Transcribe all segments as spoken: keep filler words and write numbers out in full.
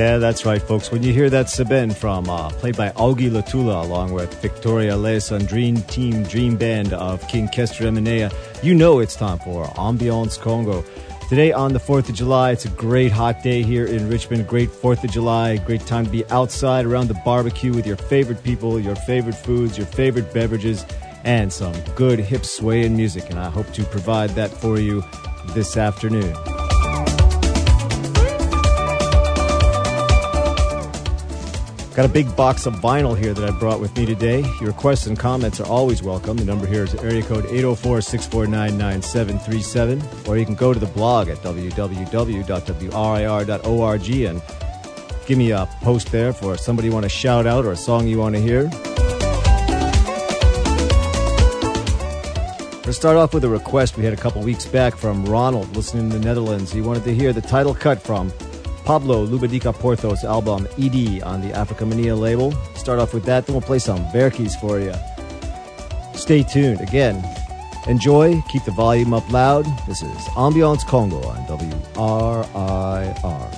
Yeah, that's right, folks. When you hear that Seben from, uh, played by Augie Latula, along with Victoria Leson, Dream Team, Dream Band of King Kester Eminea, you know it's time for Ambiance Congo. Today on the fourth of July, it's a great hot day here in Richmond. Great fourth of July, great time to be outside around the barbecue with your favorite people, your favorite foods, your favorite beverages, and some good hip swaying music. And I hope to provide that for you this afternoon. Got a big box of vinyl here that I brought with me today. Your requests and comments are always welcome. The number here is area code eight oh four, six four nine, nine seven three seven. Or you can go to the blog at w w w dot w r i r dot org and give me a post there for somebody you want to shout out or a song you want to hear. Let's start off with a request we had a couple weeks back from Ronald, listening in the Netherlands. He wanted to hear the title cut from Pablo Lubadica Porto's album E D on the Africa Mania label. Start off with that, then we'll play some Verkies for you. Stay tuned. Again, enjoy, keep the volume up loud. This is Ambiance Congo on W R I R.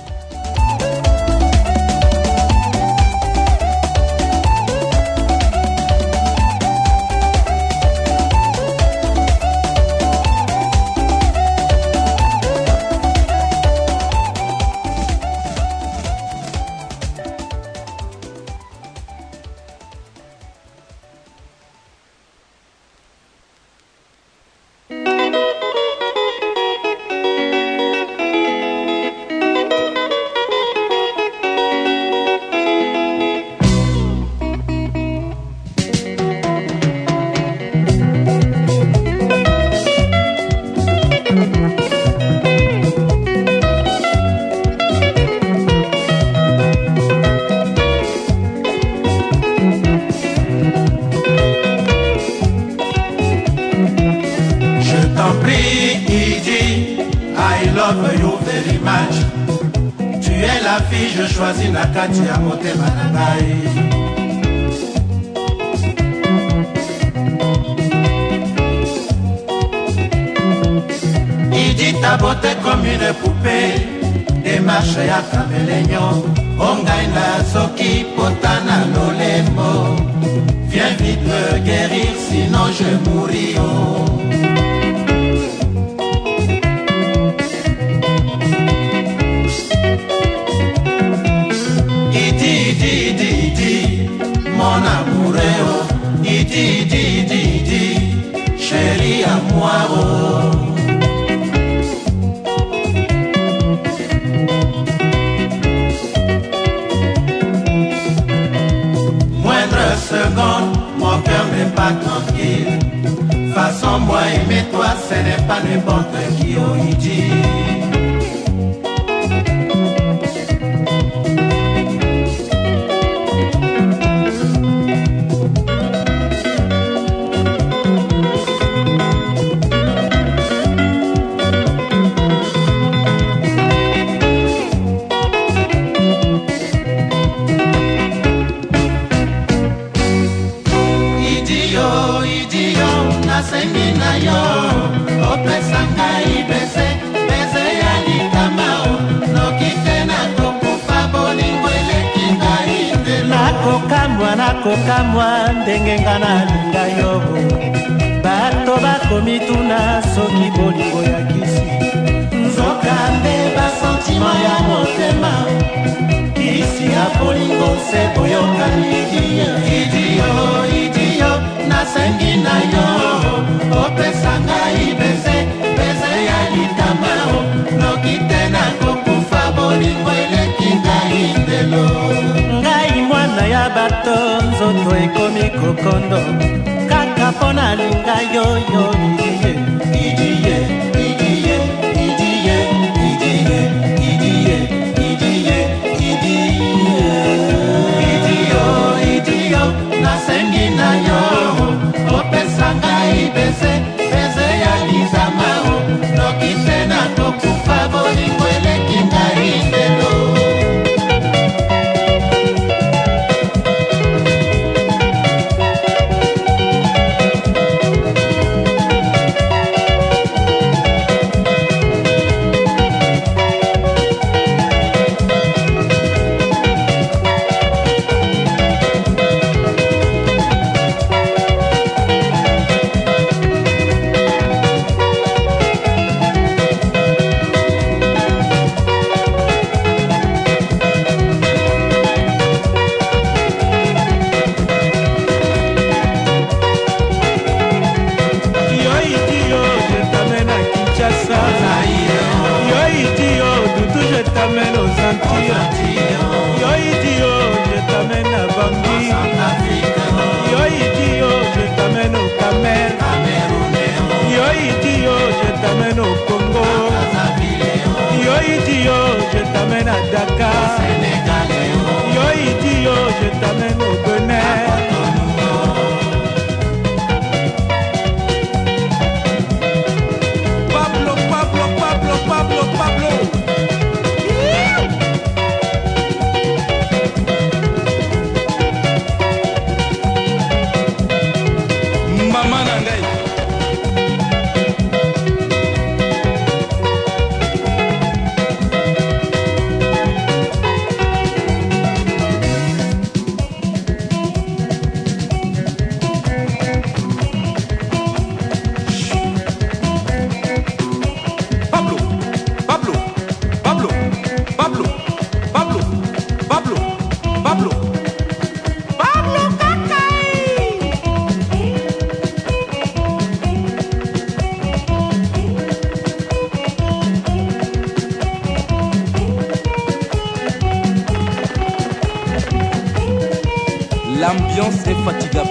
L'ambiance est fatigable.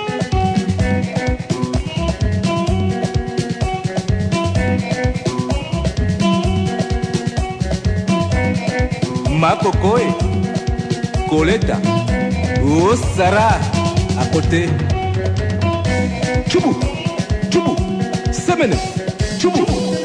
Makokoe, Coletta, oh Sarah, à côté. Tchoubou, tchoubou, Semene, tchoubou.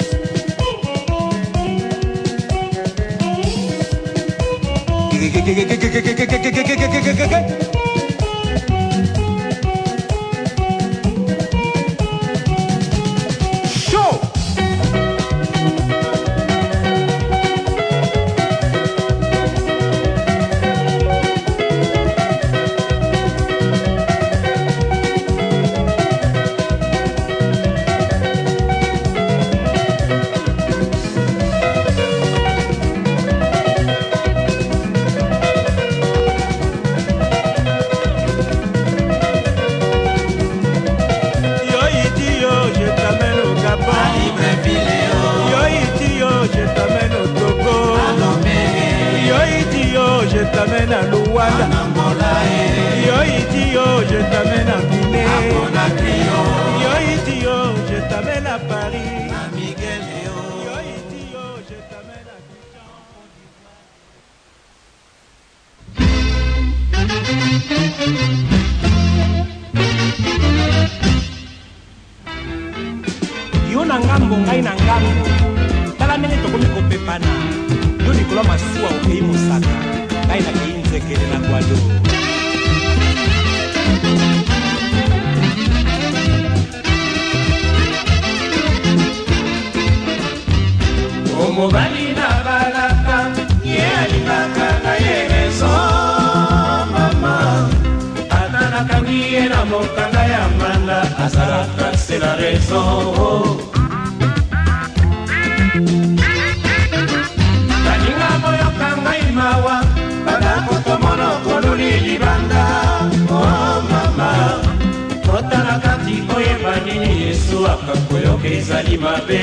Je t'amène à Luanda, yo idio, je t'amène à Guinée, yo idio, je t'amène à Paris, yo idio, je t'amène à Abidjan. Yo na ngambo ngai na ngambo, tala ndenge tokomi kopepana, yo likolo masuwa okei mosaka. Kaina kinze kele na kwalo Omo bali na balaka ye alibaka na yerezo mama Atana kangiye na mokanda ya manda azalaka c'est la raison Kaninga moyo kanga imawa Kotomono koluli libanda Oh mama Kotana kati koye manini Yesu akakoyoke ezali mabe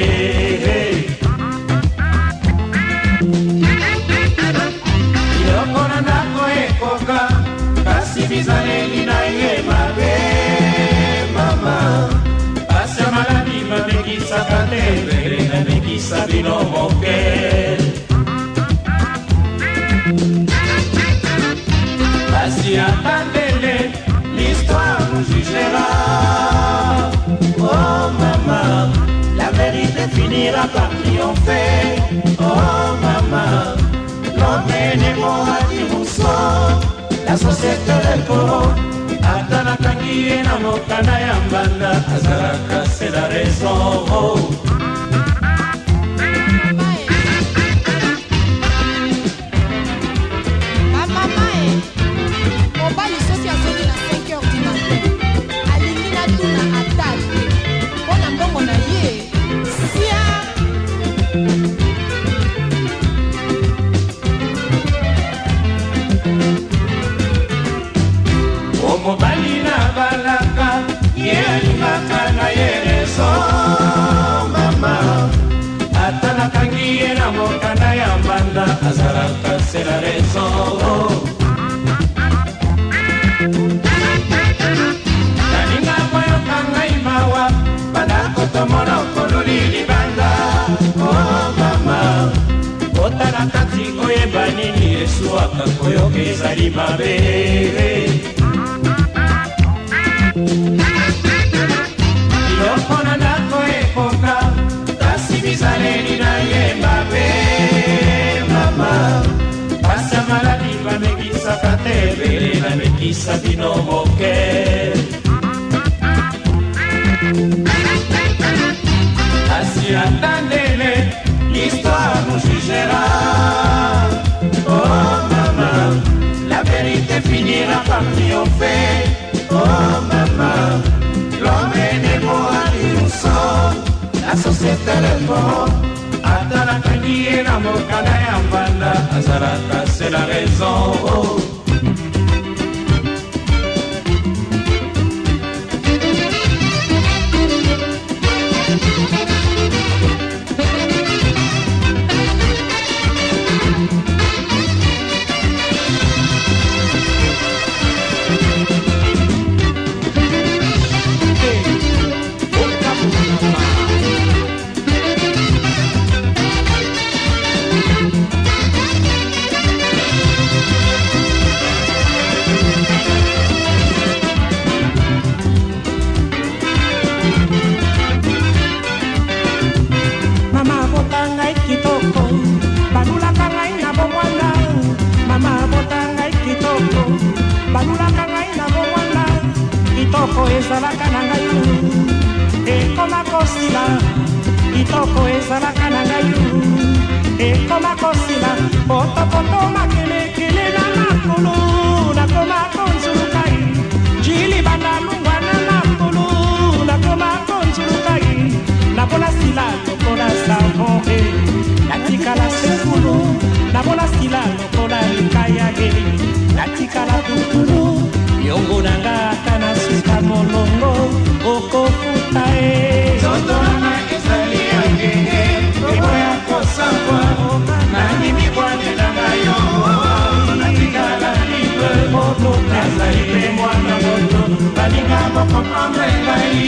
Iloko na ndako ekoka Kasi bizaleli na ye mabe Mama Asa maladi mabekisa katembele Na bekisa bino moke Si attendez, l'histoire nous jugera. Oh maman, la vérité finira par triompher. Oh maman, l'homme est némo à Dimuso, la société del coro. Atana kangiye na mokana ya mbanda, azaraka c'est la raison. Oh. Azaraka c'est la raison Kaninga moyo kanga imawa Badako tomono koluli libanda Oh mama Kotana kati koye banini Yesu akakoyoke ezali mabe Iloko na ndako ekoka Kasi bizaleli na ye mabe Pasa maladi bamekisa katebele na mekisa bino moke si attendez-le, l'histoire nous jugera. Oh maman, la vérité finira par triompher. Oh maman, l'homme est né pour nous sommes, la société est forte. Atalaka nié na mokana ya mbanda, azalaka c'est la raison. Oh. Kitoko ezalaka na ngai ekoma kosila, kitoko ezalaka na ngai ekoma kosila, potopoto makelekele na makolo nakoma konzulukai, jili banda lungwa na makolo nakoma konzulukai, napona sila lokola savon e natikala sekulu, napona sila lokola likaya e natikala tutulu, yongo nanga kana suka molongo okofuta e toto nanga ezali angenge ebo ya kosangwa nani mibwane nanga yo natikala libre moto nazali pe mwana moto balinga mokomprendre ngai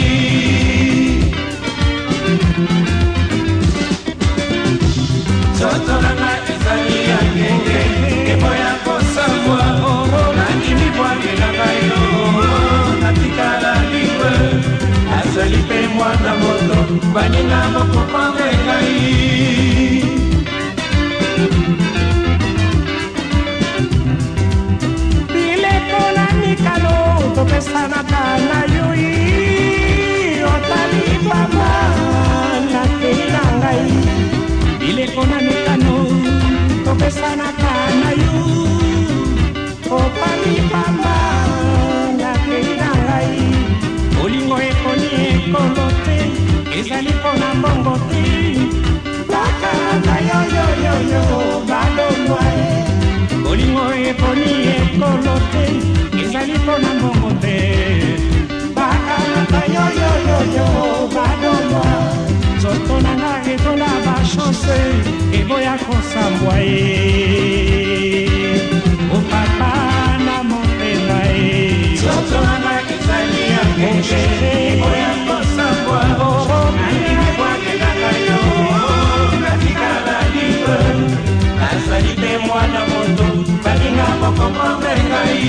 toto nanga ezali angenge ebo ya kosangwa nani mibwane nanga yo natikala libre azali pe mwana moto baninga mokomprendre ngai bileko na mikalo topesanaka na yoi otali papa nakei na ngai bileko na mikano topesanaka na yo opali papa nakei na ngai olingo ekoni ekolo te ezali mpona mbongo te bakata yoyoyoyo balongwa e olingo ekoni ekolo te ezali mpona mbongo te bakata yoyoyoyo balongwa nzoto nanga etola bachance eboya kosambwa e opapa na motema e nzoto nanga ezali angenge eboya kosambwa nalingi bwakelaka yo natikala libre nazali pe mwana moto balinga mokomprendre ngai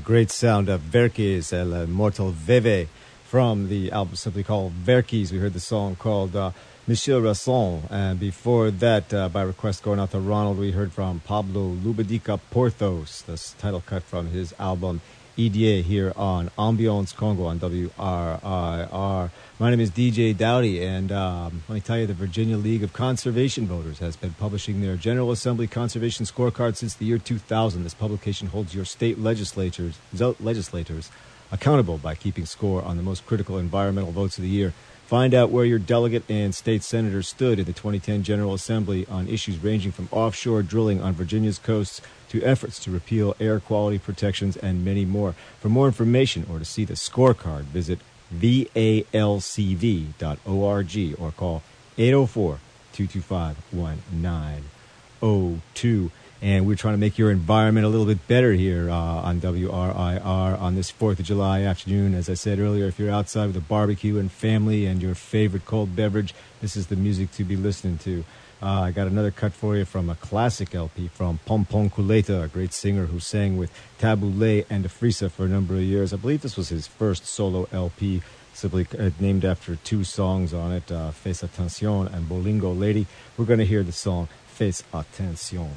great sound of Verkis, El Immortal Veve, from the album simply called Verkis. We heard the song called uh, Monsieur Rasson. And before that, uh, by request going out to Ronald, we heard from Pablo Lubedica Porthos, the title cut from his album E D A here on Ambiance Congo on W R I R. My name is D J Dowdy, and um, let me tell you, the Virginia League of Conservation Voters has been publishing their General Assembly Conservation Scorecard since the year two thousand. This publication holds your state legislators, legislators accountable by keeping score on the most critical environmental votes of the year. Find out where your delegate and state senator stood in the twenty ten General Assembly on issues ranging from offshore drilling on Virginia's coasts to efforts to repeal air quality protections and many more. For more information or to see the scorecard, visit V A L C V dot org or call eight oh four, two two five, one nine oh two. And we're trying to make your environment a little bit better here uh, on W R I R on this fourth of July afternoon. As I said earlier, if you're outside with a barbecue and family and your favorite cold beverage, this is the music to be listening to. Uh, I got another cut for you from a classic L P from Pompon Kuleta, a great singer who sang with Taboulé and Afrisa for a number of years. I believe this was his first solo L P, simply uh, named after two songs on it, uh, Fais Attention and Bolingo Lady. We're going to hear the song Fais Attention.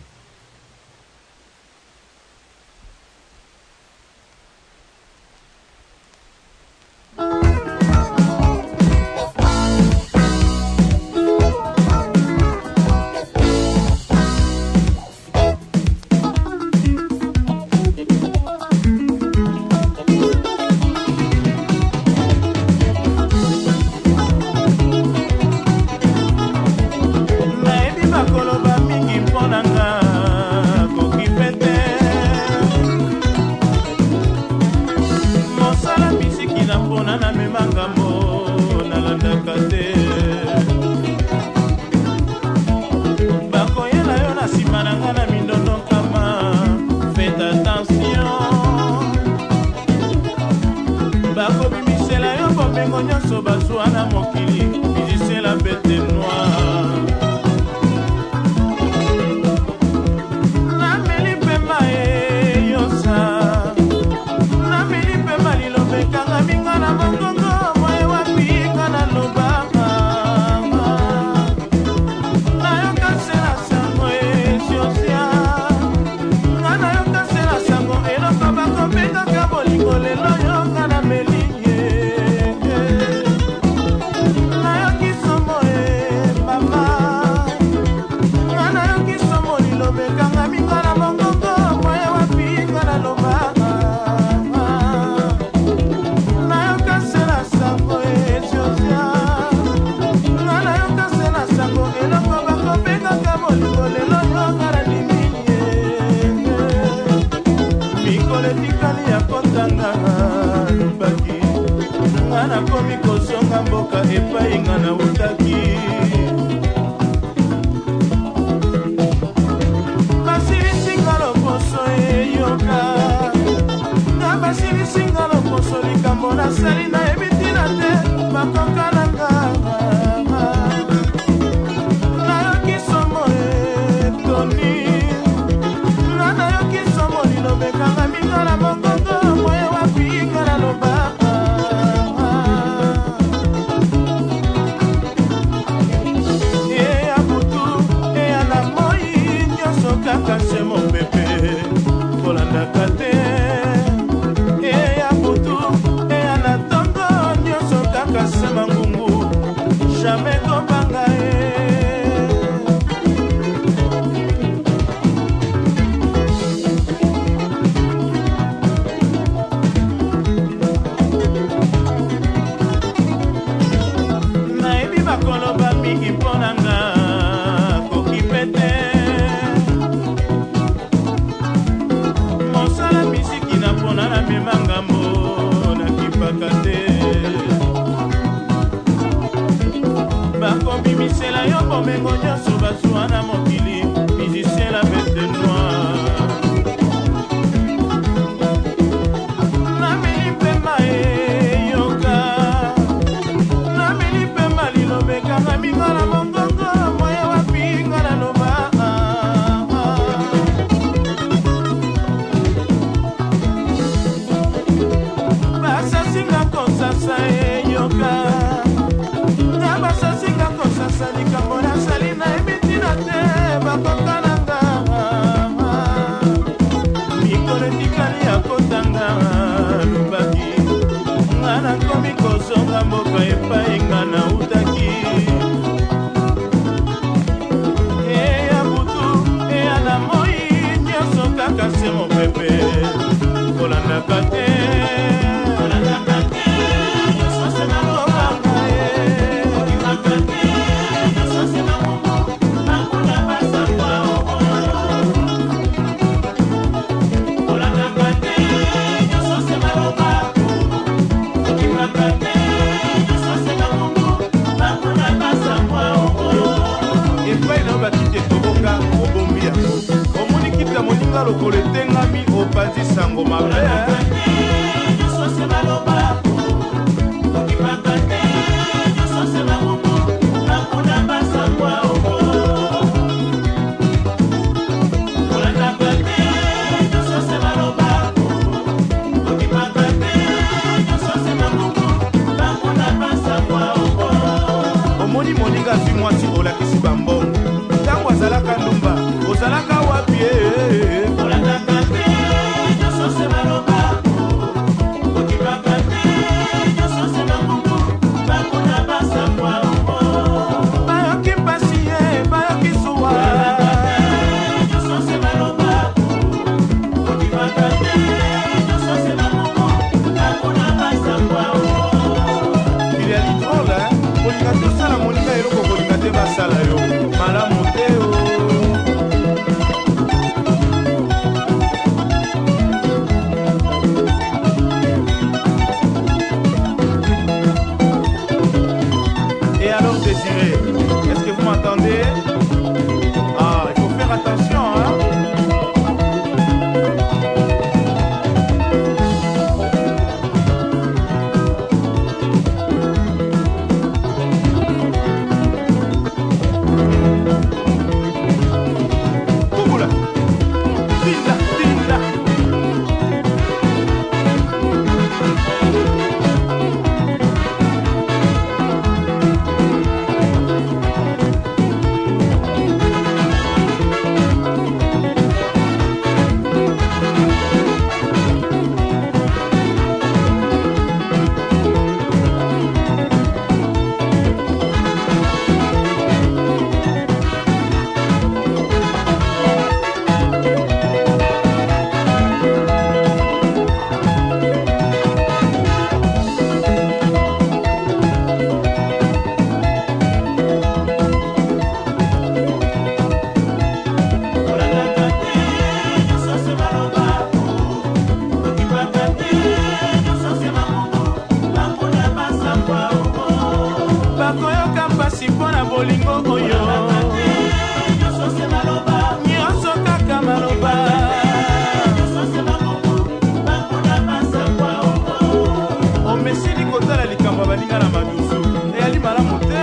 lokolo etengami opanzi sango mabe omoni moninga zwi mwasi olakisi bambongo ntango azalaka ndumba ozalaka wapi bayoki mpasi ye bayoki zuwa bilialitrola kolinga tosala moninga eloko kolinga te basala yo malamu te o Et alors Désiré, est-ce que vous m'entendez? Ah, il faut faire attention, hein? Kouboula, dinda, dinda. Bakoyoka mpasi mpona bolingo oyo nyonso kaka maloba omesili kotala likambo baninga na madusu eyali malamu te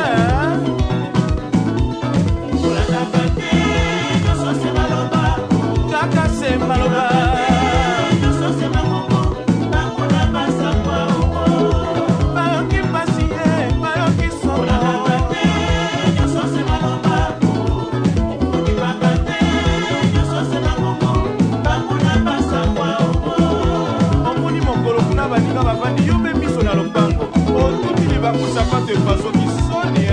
kaka se maloba bayoki mpasi ye bayoki solo omoni mokolo kuna baninga bavandi yo mpe miso na lopango otutili bakusapato epasoki soni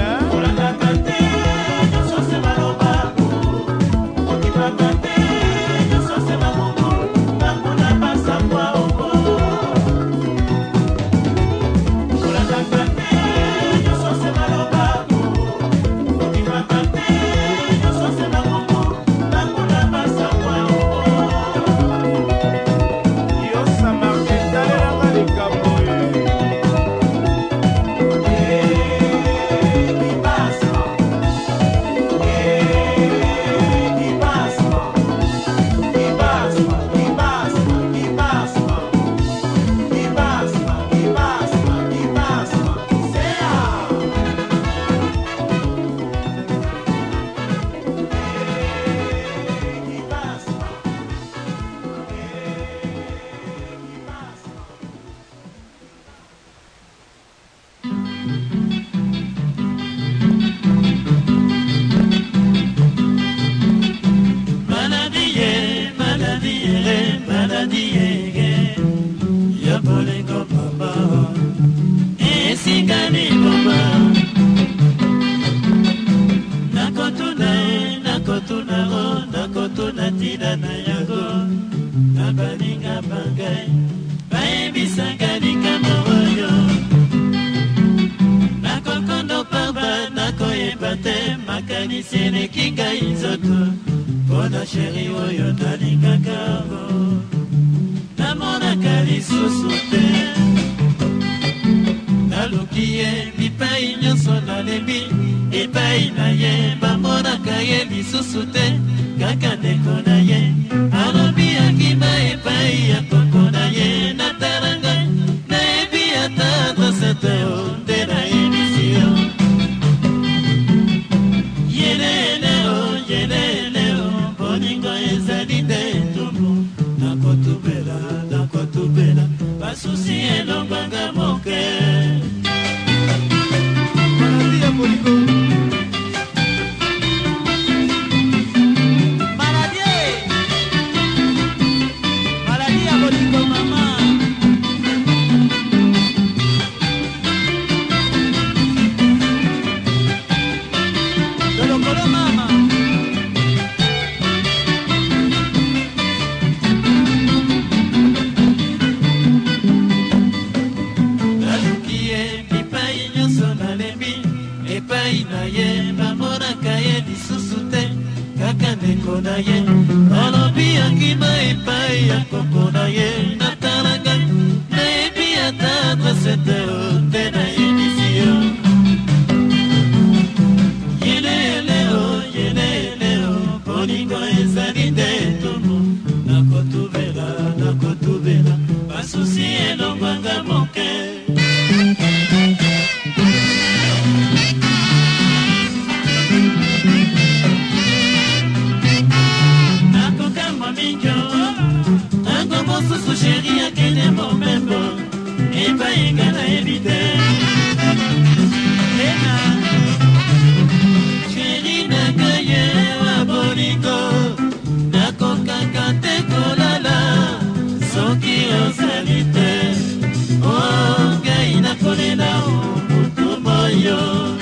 Chérie, oyo nalingaka namonaka lisusu te naluki ye bipai nyonso nalembi epai na ye bamonaka ye lisusu te kaka ndeko na ye alobi elongwanga moke maladi ya bolingo na ye olobi akima epai ya koko na ye natalaka nayebi ata adresete ote na yenisio yeleleo yeleleo bolingo ezali nde tomo nakotubela nakotubela basusi elongwanga moke Susu chéri a kene mon membo e pa ingana evite Lena chéri na kaye wa bolingo na kokaka te kolala soki osalite oh gai na kolela o mutu moyo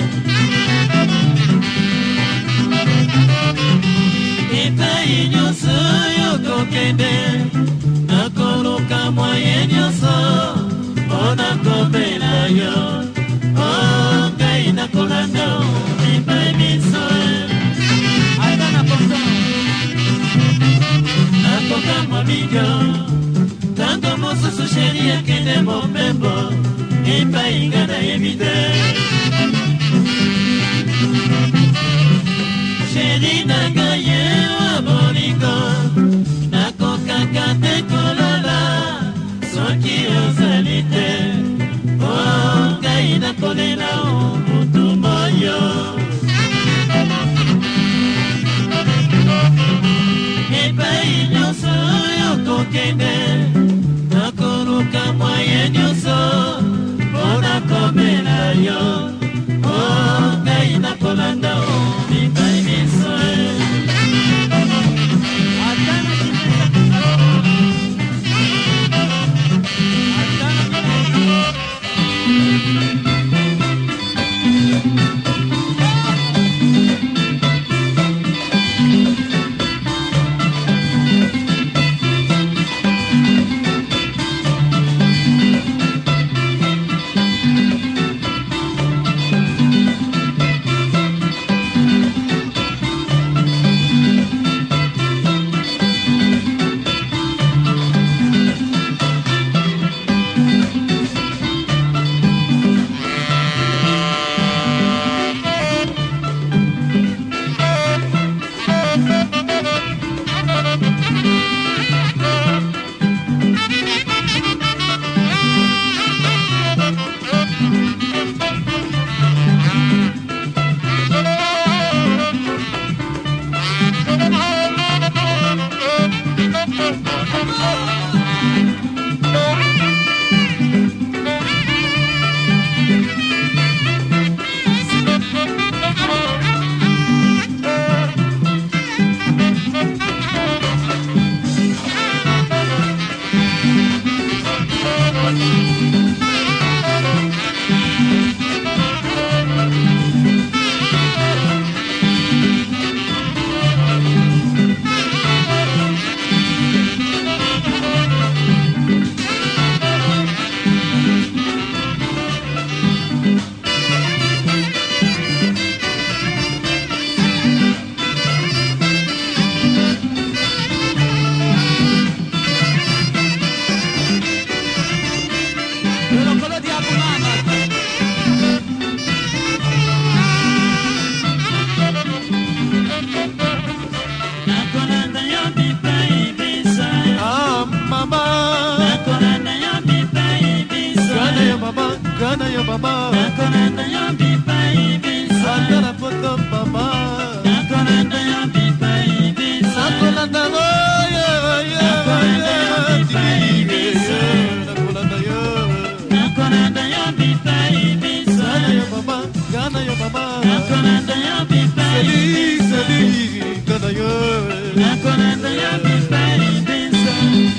e pa inyoso yo kokende nakoluka mwaye nyonso mpona kobela yo o ngai nakolanda epai miso ata na poso nakokamwa mingo ntango mosusu sheri akende mopembo epai nga nayebi te sheri na ngai ye wa bolingo nakokaka te kolola soki ozali te o ngai nakolela o mutu moyo epai nyonso oyo kokende nakoluka mwaye nyonso mpona komela yo o ngai nakolanda o mipai miso Gana yo mama, nakonanda yo bipa ibisa. Nakona foto mama, nakonanda yo bipa ibisa. Nakonanda yo, yo, yo, nakonanda yo bipa ibisa. Nakonanda yo. Nakonanda yo bipai Nakonanda yo bipai Bensa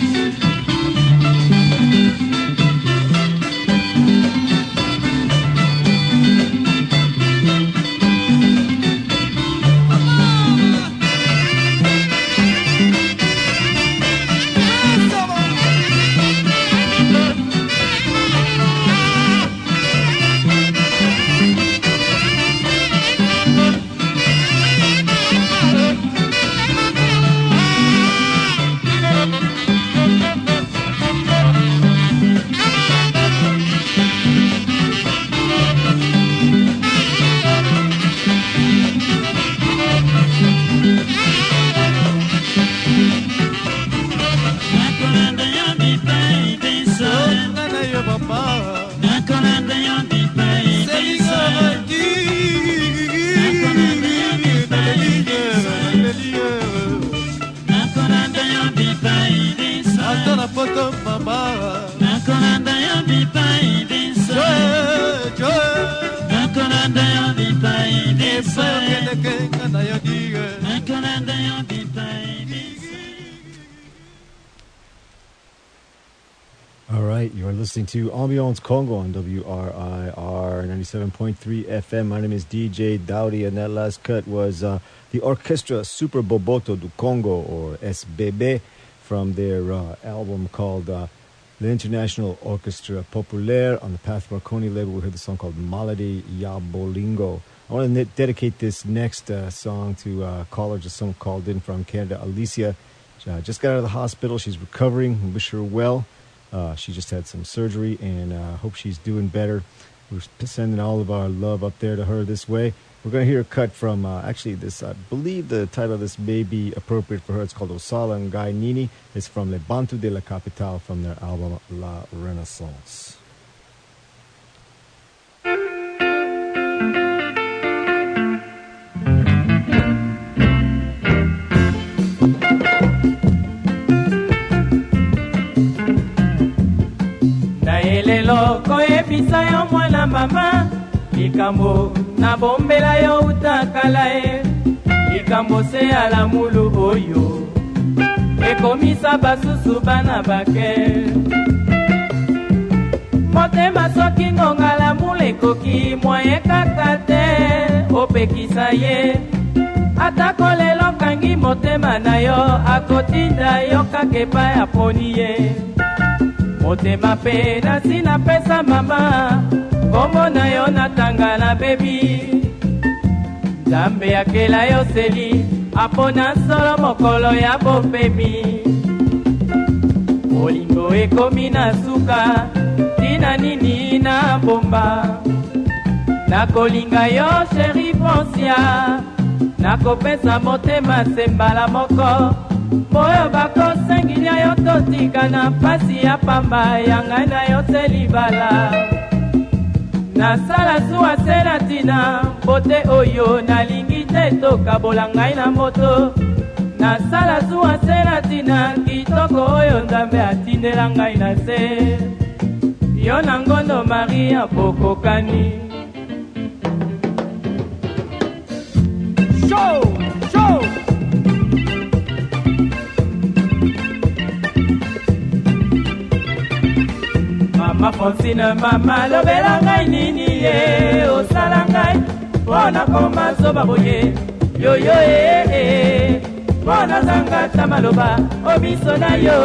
All right, you're listening to Ambiance Congo on W R I R ninety-seven point three F M. My name is D J Dowdy, and that last cut was uh, the Orchestra Super Boboto du Congo, or S B B, from their uh, album called uh, The International Orchestra Populaire on the Path Marconi label. We heard the song called Malady Ya Bolingo. I want to ne- dedicate this next uh, song to a uh, caller, just someone called in from Canada, Alicia. She uh, just got out of the hospital. She's recovering. Wish her well. Uh, she just had some surgery, and uh, hope she's doing better. We're sending all of our love up there to her this way. We're going to hear a cut from, uh, actually, this, I believe the title of this may be appropriate for her. It's called Osala Ngai Nini. It's from Le Bantu de la Capitale from their album La Renaissance. Loko ebisa yo mwana mama likambo na bombela yo utakala e likambo se ala mulu oyo ekomisa basusu bana bake motema soki ngongala mule koki moye kakate opekisa ye atako lelo kangi motema na yo akotinda yo kakepa ya poni ye motema pe na sina pesa mama kombo na yo natanga na bebi Nzambe yakela yo seli apona solo mokolo ya bopemi olingo ekomi na suka tina nini na bomba nakolinga yo sheri Francia nakopesa motema sembala moko moyo bakosengilia yo totika na pasi ya pamba yanga na yo selibala nasala zuwa sena tina bote oyo nalingi te tokabola ngai na moto nasala zuwa sena tina kitoko oyo Nzambe atindela ngai na se yo na ngondo Maria bokokani show show Mama Fonsina mama lobela ngai nini ye osala ngai pona koma soba boye yo yo eh eh pona zanga tamaloba obiso na yo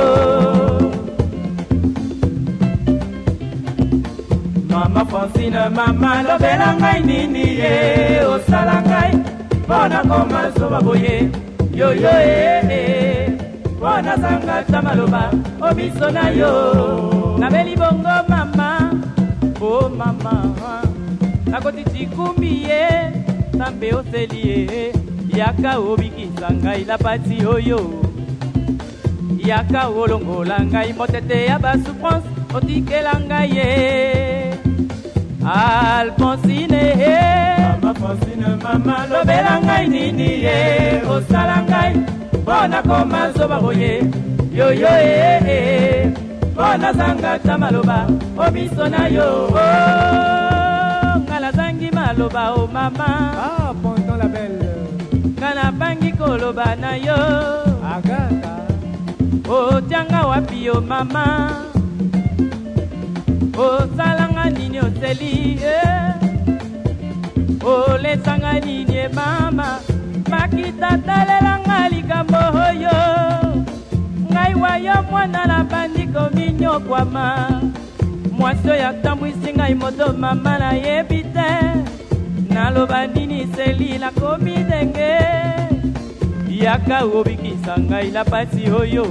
Mama Fonsina mama lobela ngai nini ye osala ngai pona koma soba boye yo yo eh eh pona zanga tamaloba obiso na yo Nabeli bongo mama, oh mama Nakoti chikumbi ye, tambe oseli ye Yaka obikisa ngai la pati oyo Yaka olongola ngai motete ya ba souffrance Otikela ngai ye Alphonsine Mama Fonsine mama lobela ngai nini ye Osala ngai, bona koma zoba boye Yo yo eh eh Bona zanga tamaloba obiso na yo oh, ngala zangi maloba o mama ah. Ah, Ponton la belle. Kana bangi koloba na yo. Agata. O tianga wapi yo mama. O salanga nini oseli. O lesanga nini mama. Makita talelanga likambo yo. Ngai wayo mwana la bandi kominyo kwa ma. Mwasyo ya tambwisi ngai moto mama na yebite. Naloba nini seli la komi denge. Yaka obikisa ngai la pasi oyo.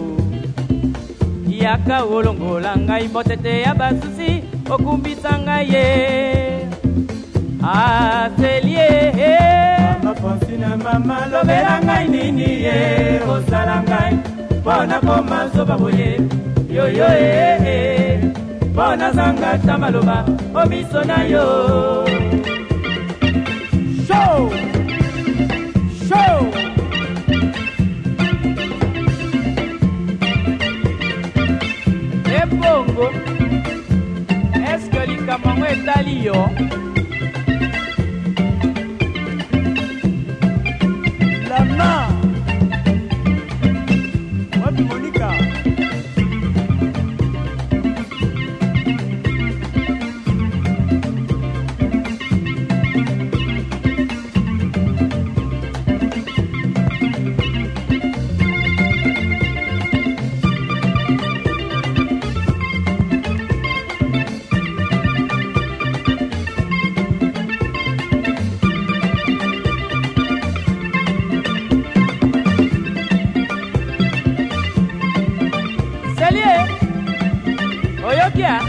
Yaka olongola ngai motete ya basusi. Okumbisa ngai ye. Ah selie. Mama Fonsina mama lobela ngai nini ye. Osala ngai. Bona koma soba boye. Yo yo eh eh. Bona zanga tamaloba. Omiso na yo. Show! Show! Ebongo, est-ce que l'ikamango est à Lyon? La main! Wapi Monica? Oyokia.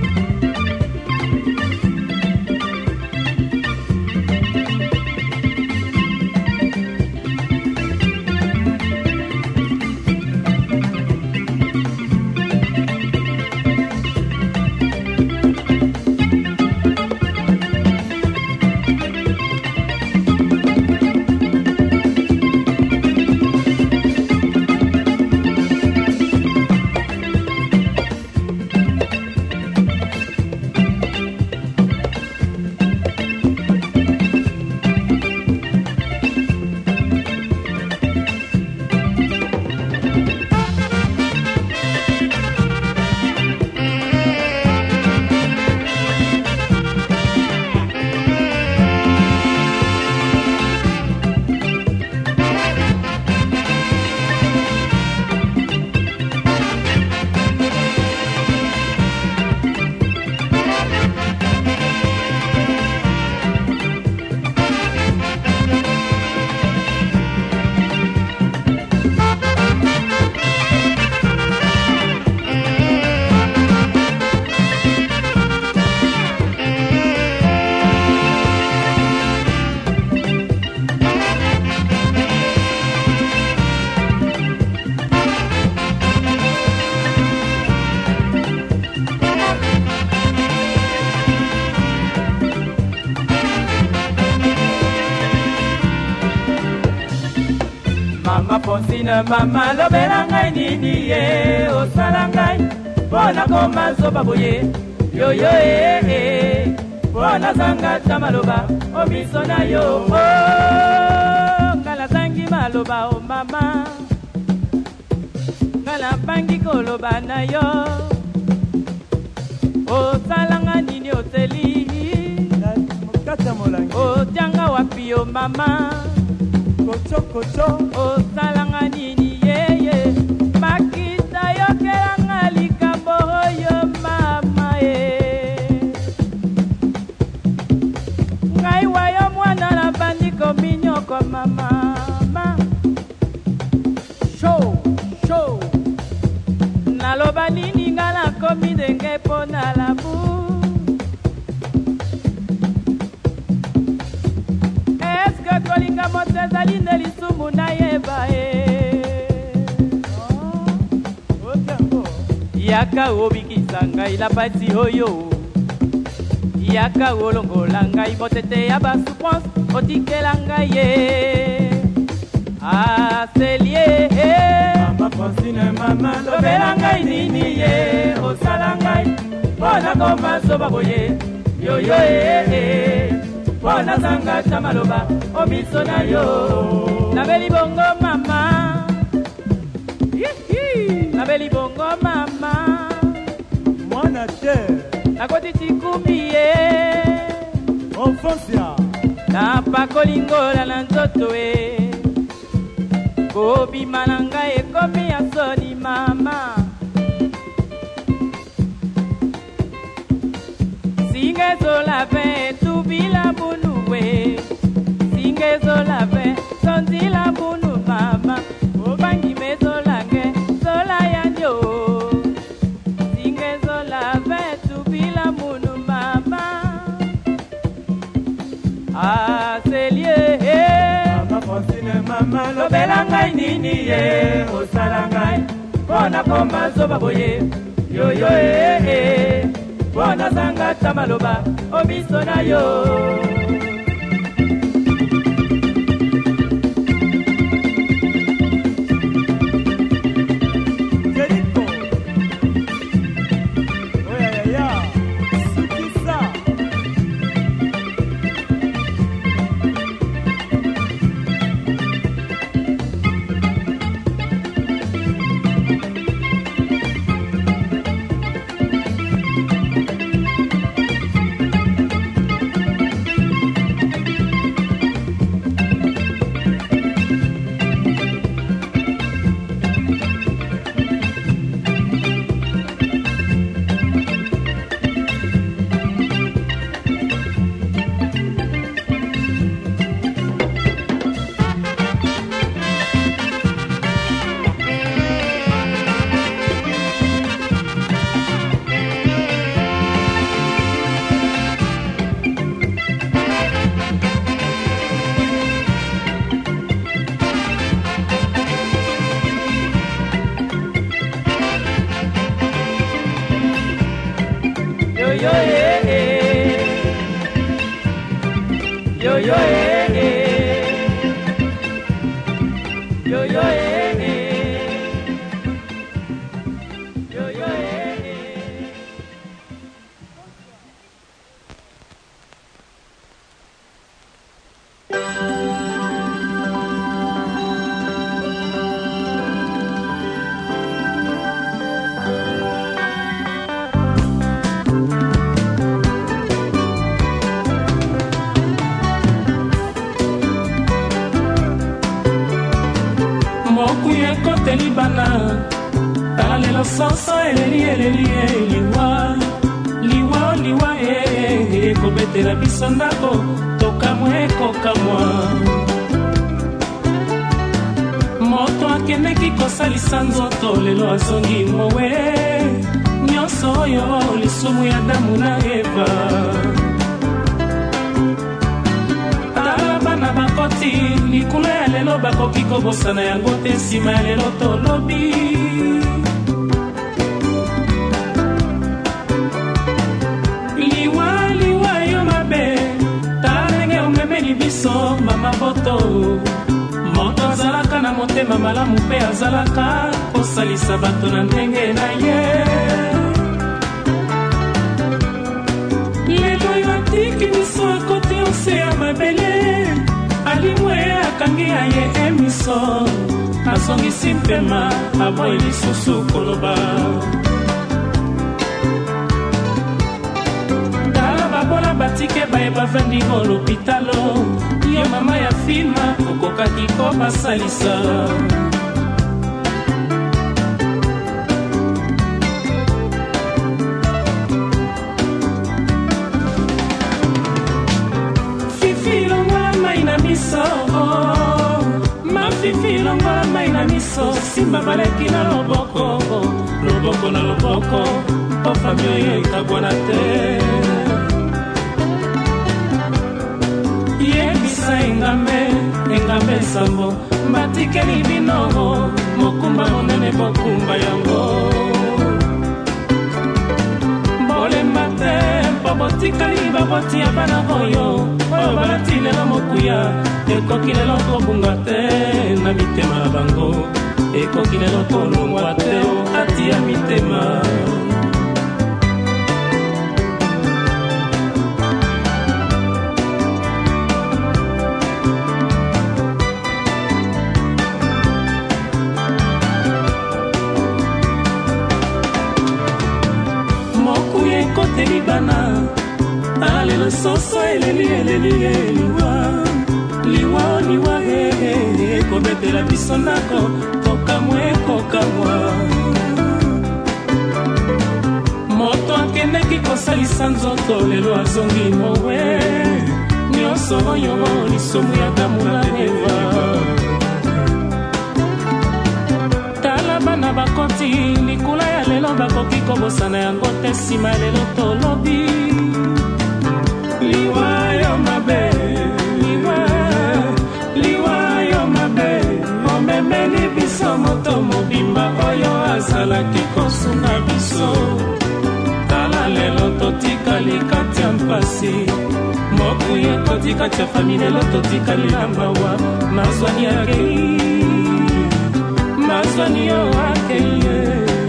Mama Fonsina mama lobela ngai nini ye. Osala ngai bona koma soba boye. Yo yo eh eh. Bona zanga tamaloba. Omiso na yo. Oh ngala zangi maloba o mama. Ngala bangi koloba na yo. Osala ngai nini oteli. Mokata molangi. O janga wapi yo mama. Kocho kocho o salanga nini yeye makita yokelanga likambo yo mama e ngai wayo mwana la bandi kominyo kwa mama ma show show naloba nini ngala komi denge pona labu kolinga motezali nde lisumu na yeba e yaka obikisa ngai la pasi oyo yaka olongola ngai motete ya basouffrance otikela ngai ye aselie Mama Fonsina mama lobela ngai nini ye osala ngai bona koma soba boye yo yo eh mpona zanga ta maloba o miso na yo nabeli bongo mama nabeli bongo mama mwana te nakoti tikumi ye Onfosia napakolingola na nzoto e kobima na ngai ekomi ya soni mama singezolave tubila bunu we singezolave sonzila bunu mama obangi mezolange zola yanyo singezolave tubila bunu mama aselie mama Francine mama lobela ngai nini ye osala ngai mpona koma zoba boye yoyo ee mpona zanga ta maloba o miso na yo Soso eleli eleli liwa liwa liwa eh kobetela biso ndako tokamwe kokamwa moto akendeki kosalisa nzoto lelo azongi mowe nyonso oyo lisumu ya damu na Eva tala bana bakoti likolo ya lelo bakoki kobosana yango te nsima ya lelo tolobi biso mama boto moto azalaka na motema malamu mpe azalaka kosalisa bato na ndenge na ye lelo yo atiki biso akoti onse ya mabele alimwe akangi ya ye emiso azongisi mpema aboyi lisusu koloba bola batike baye bavandi ngo l'hôpitalo yo mama ya filma okokaki ko basalisa fifi longola mai na miso ma fifi longola mai na miso simba baleki na loboko loboko na loboko po fami oyo ekabwana te engambe engambe sambo mbatikeli bino mokumba monene bokumba yango bolemba te mpo botikali baboti ya bana oyo oyo balati lelo mokuya ekoki lelo kobunga te na mitema na bango ekoki lelo kolongwa te ati ya mitema soso eleli eleli liwa liwa liwa he kobetela biso ndako kokamwe kokamwa moto akendeki kosalisa nzoto lelo azongi mowe nyonso oyo lisumu ya damu na Eva tala bana bakoti likula ya lelo bakoki kobosana yango te nsima lelo tolobi liwa yo mabe liwa liwa yo mabe omemeli biso moto mobimba oyo azalaki kosunga biso tala lelo totikali kati ya mpasi mokuye totikati ya fami lelo totikali na mawa mazwani akei mazwani yo akei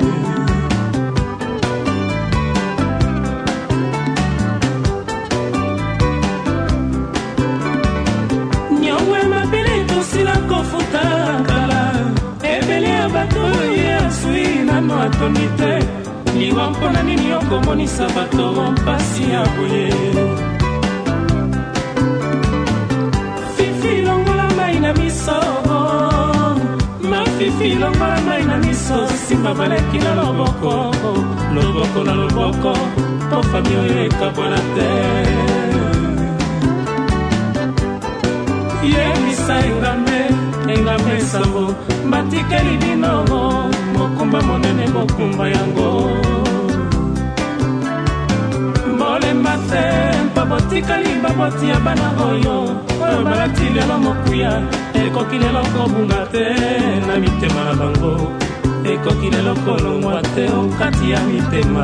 nano atoni te liwa mpona nini okomonisa bato mpasi ya boye fifi longola mai na miso mafifi longola mai na miso simba baleki na loboko loboko na loboko po fami oyo ekabwana te yebisa engame engame sambo batikeli binogo mokumba monene mokumba yango mbolemba te mpa botikali baboti ya bana oyo oyo balati lelo mokuya ekoki lelo kobunga te na mitema na bango ekoki lelo kolongwa te okati ya mitema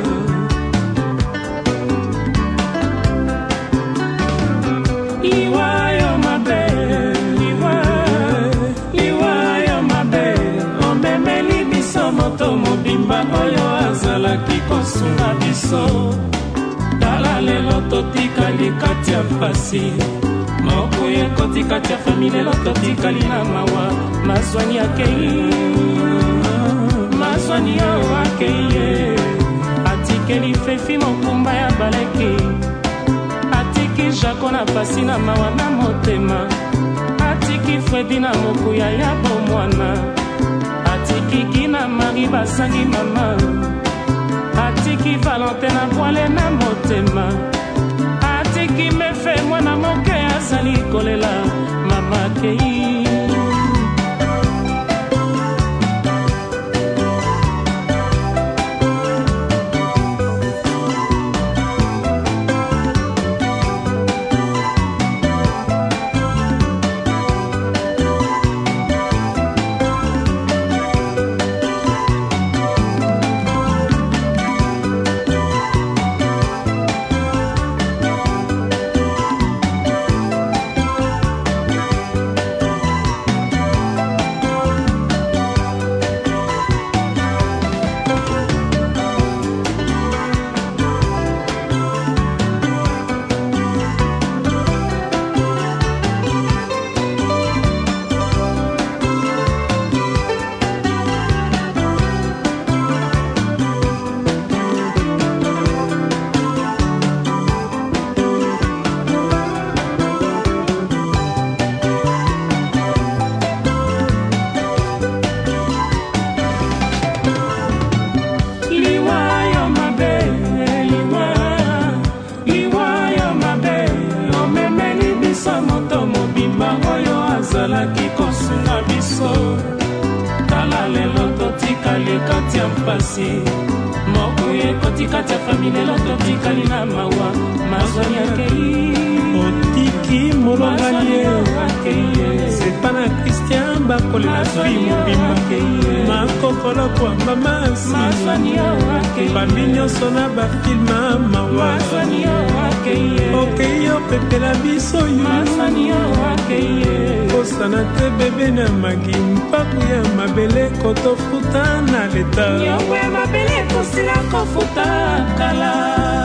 liwa yo mabe moto mobimba oyo azalaki kosunga biso tala lelo totikali kati ya mpasi mokuye koti kati ya fami lelo totikali na mawa mazwani akei mazwani yo akei atikeli fefi mokumba ya baleki atiki jako na pasi na mawa na motema atiki fredi na mokuya ya bomwana atiki na mari basangi mama atiki valente na voile na motema atiki mefe mwana moke azali kolela mama kei mokuye koti kati ya fami lelo totikali na mawa mazwani akei otiki molongalie sepa na Christian bakolela zwi mobima makokolo kwamba masi bambi nyonso na bafilma mawa okei opepela biso yo kosana te bebe na magi mpaku ya mabele kotofuta na leta nyongo ya mabele kosila kofuta kala.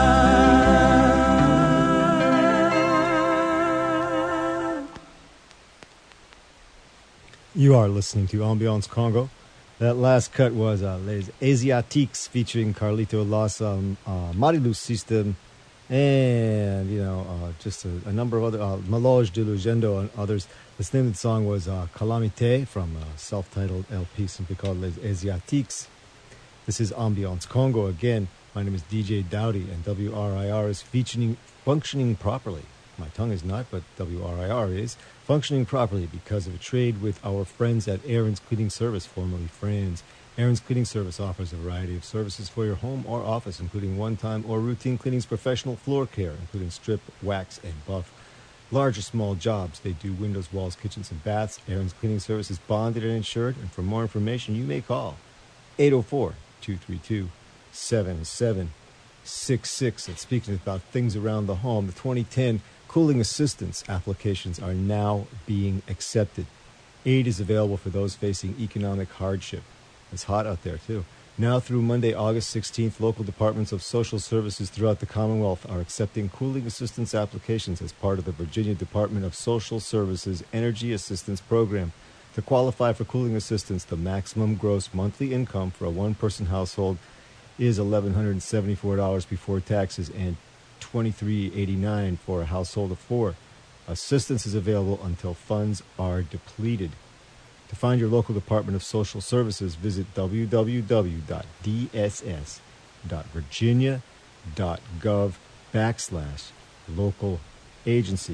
You are listening to Ambiance Congo. That last cut was uh, Les Asiatiques featuring Carlito Lassa, uh, Marilu System, And, you know, uh, just a, a number of other, uh, Meloge de Lugendo and others. The name of the song was uh, Calamité from a self-titled L P simply called Les Asiatiques. This is Ambiance Congo again. My name is D J Dowdy, and W R I R is featuring, functioning properly. My tongue is not, but W R I R is functioning properly because of a trade with our friends at Aaron's Cleaning Service, formerly Franz. Aaron's Cleaning Service offers a variety of services for your home or office, including one-time or routine cleanings, professional floor care, including strip, wax, and buff. Large or small jobs, they do windows, walls, kitchens, and baths. Aaron's Cleaning Service is bonded and insured, and for more information, you may call eight oh four, two three two, seven seven six six. And speaking about things around the home, the twenty ten cooling assistance applications are now being accepted. Aid is available for those facing economic hardship. It's hot out there, too. Now through Monday, August sixteenth, local departments of social services throughout the Commonwealth are accepting cooling assistance applications as part of the Virginia Department of Social Services Energy Assistance Program. To qualify for cooling assistance, the maximum gross monthly income for a one-person household is one thousand one hundred seventy-four dollars before taxes and twenty-three dollars and eighty-nine cents for a household of four. Assistance is available until funds are depleted. To find your local Department of Social Services, visit w w w dot d s s dot virginia dot gov backslash local agency.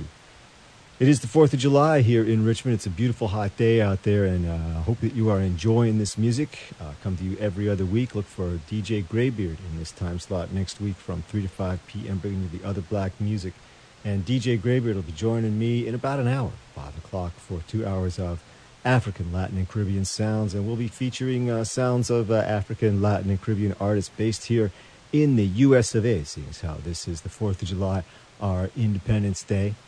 It is the fourth of July here in Richmond. It's a beautiful hot day out there, and I uh, hope that you are enjoying this music. Uh, come to you every other week. Look for D J Graybeard in this time slot next week from three to five p.m., bringing you the other black music. And D J Graybeard will be joining me in about an hour, five o'clock, for two hours of African, Latin, and Caribbean sounds, and we'll be featuring uh, sounds of uh, African, Latin, and Caribbean artists based here in the U S of A, seeing as how this is the fourth of July, our Independence Day.